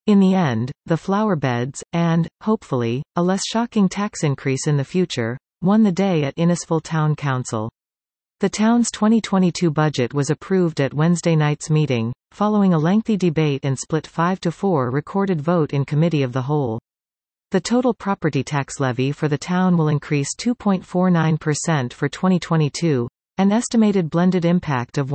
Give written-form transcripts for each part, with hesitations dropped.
In the end, the flower beds, and, hopefully, a less shocking tax increase in the future, won the day at Innisfil Town Council. The town's 2022 budget was approved at Wednesday night's meeting, following a lengthy debate and split 5-4 recorded vote in Committee of the Whole. The total property tax levy for the town will increase 2.49% for 2022, an estimated blended impact of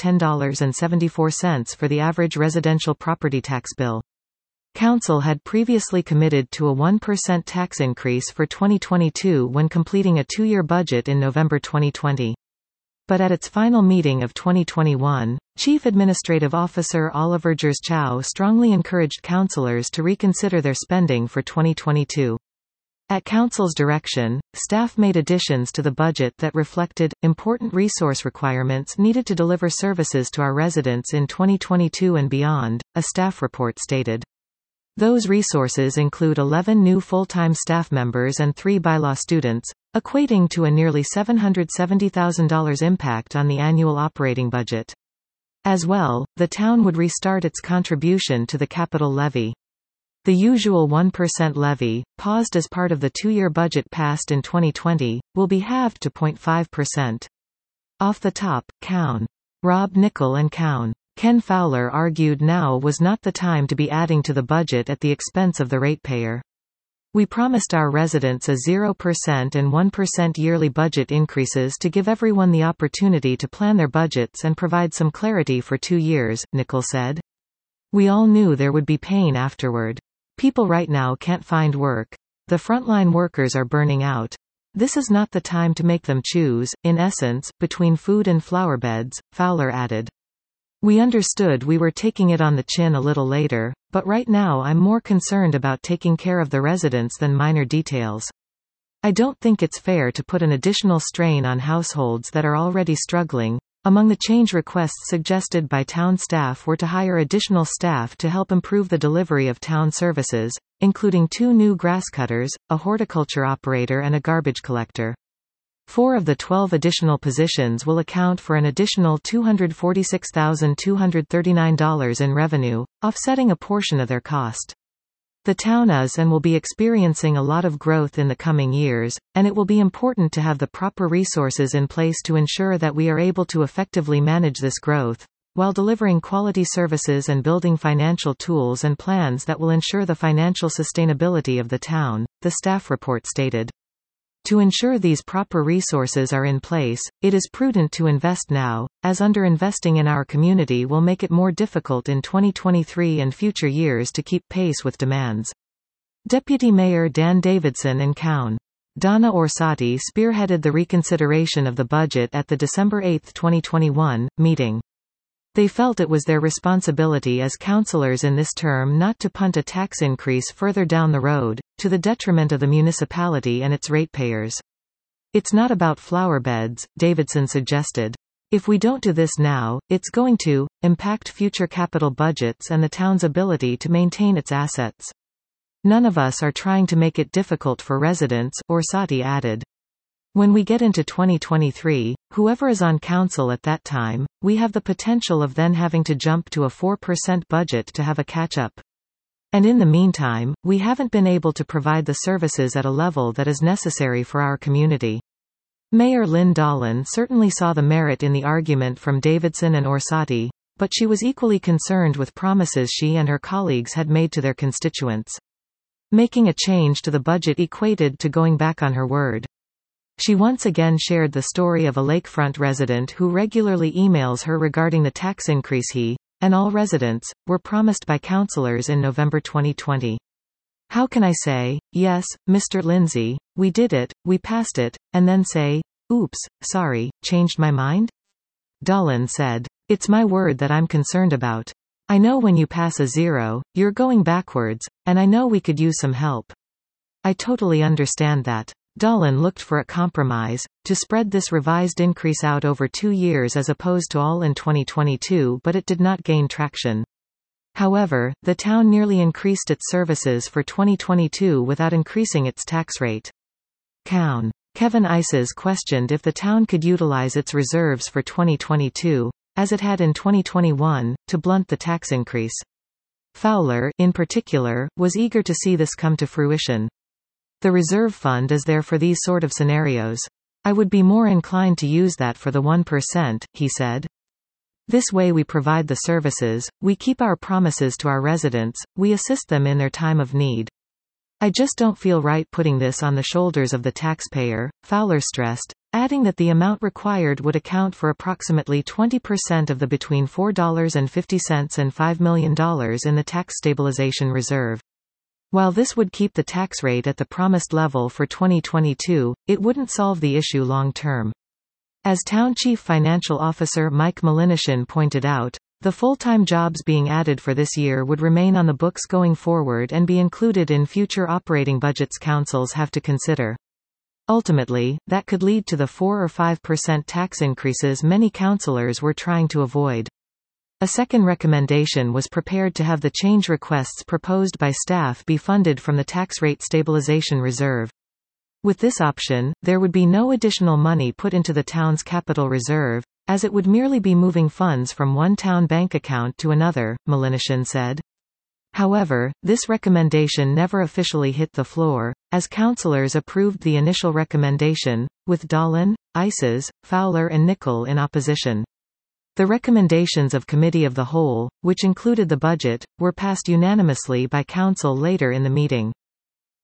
$110.74 for the average residential property tax bill. Council had previously committed to a 1% tax increase for 2022 when completing a two-year budget in November 2020. But at its final meeting of 2021, Chief Administrative Officer Oliver Gerschow strongly encouraged councillors to reconsider their spending for 2022. At Council's direction, staff made additions to the budget that reflected important resource requirements needed to deliver services to our residents in 2022 and beyond, a staff report stated. Those resources include 11 new full-time staff members and 3 bylaw students, equating to a nearly $770,000 impact on the annual operating budget. As well, the town would restart its contribution to the capital levy. The usual 1% levy, paused as part of the two-year budget passed in 2020, will be halved to 0.5%. Off the top, Cown. Rob Nickel and Cown. Ken Fowler argued now was not the time to be adding to the budget at the expense of the ratepayer. We promised our residents a 0% and 1% yearly budget increases to give everyone the opportunity to plan their budgets and provide some clarity for 2 years, Nickel said. We all knew there would be pain afterward. People right now can't find work. The frontline workers are burning out. This is not the time to make them choose, in essence, between food and flower beds, Fowler added. We understood we were taking it on the chin a little later, but right now I'm more concerned about taking care of the residents than minor details. I don't think it's fair to put an additional strain on households that are already struggling. Among the change requests suggested by town staff were to hire additional staff to help improve the delivery of town services, including 2 new grass cutters, a horticulture operator and a garbage collector. 4 of the 12 additional positions will account for an additional $246,239 in revenue, offsetting a portion of their cost. The town is and will be experiencing a lot of growth in the coming years, and it will be important to have the proper resources in place to ensure that we are able to effectively manage this growth, while delivering quality services and building financial tools and plans that will ensure the financial sustainability of the town, the staff report stated. To ensure these proper resources are in place, it is prudent to invest now, as underinvesting in our community will make it more difficult in 2023 and future years to keep pace with demands. Deputy Mayor Dan Davidson and Cown. Donna Orsatti spearheaded the reconsideration of the budget at the December 8, 2021, meeting. They felt it was their responsibility as councillors in this term not to punt a tax increase further down the road, to the detriment of the municipality and its ratepayers. It's not about flower beds, Davidson suggested. If we don't do this now, it's going to impact future capital budgets and the town's ability to maintain its assets. None of us are trying to make it difficult for residents, Orsatti added. When we get into 2023, whoever is on council at that time, we have the potential of then having to jump to a 4% budget to have a catch-up. And in the meantime, we haven't been able to provide the services at a level that is necessary for our community. Mayor Lynn Dolan certainly saw the merit in the argument from Davidson and Orsatti, but she was equally concerned with promises she and her colleagues had made to their constituents. Making a change to the budget equated to going back on her word. She once again shared the story of a lakefront resident who regularly emails her regarding the tax increase he, and all residents, were promised by councillors in November 2020. How can I say, yes, Mr. Lindsay, we did it, we passed it, and then say, oops, sorry, changed my mind? Dolan said. It's my word that I'm concerned about. I know when you pass a 0, you're going backwards, and I know we could use some help. I totally understand that. Dolan looked for a compromise, to spread this revised increase out over 2 years as opposed to all in 2022, but it did not gain traction. However, the town nearly increased its services for 2022 without increasing its tax rate. Cown. Kevin Ices questioned if the town could utilize its reserves for 2022, as it had in 2021, to blunt the tax increase. Fowler, in particular, was eager to see this come to fruition. The reserve fund is there for these sort of scenarios. I would be more inclined to use that for the 1%, he said. This way we provide the services, we keep our promises to our residents, we assist them in their time of need. I just don't feel right putting this on the shoulders of the taxpayer, Fowler stressed, adding that the amount required would account for approximately 20% of the between $4.50 and $5 million in the tax stabilization reserve. While this would keep the tax rate at the promised level for 2022, it wouldn't solve the issue long term. As Town Chief Financial Officer Mike Malinishin pointed out, the full-time jobs being added for this year would remain on the books going forward and be included in future operating budgets councils have to consider. Ultimately, that could lead to the 4 or 5% tax increases many councillors were trying to avoid. A second recommendation was prepared to have the change requests proposed by staff be funded from the tax rate stabilization reserve. With this option, there would be no additional money put into the town's capital reserve, as it would merely be moving funds from one town bank account to another, Malinishin said. However, this recommendation never officially hit the floor, as councillors approved the initial recommendation, with Dolan, Ices, Fowler and Nicol in opposition. The recommendations of Committee of the Whole, which included the budget, were passed unanimously by Council later in the meeting.